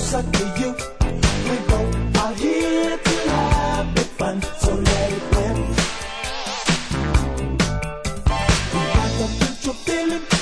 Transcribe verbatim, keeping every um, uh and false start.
closer to you. We both are here to have big fun, so let it win. We got the mutual feeling.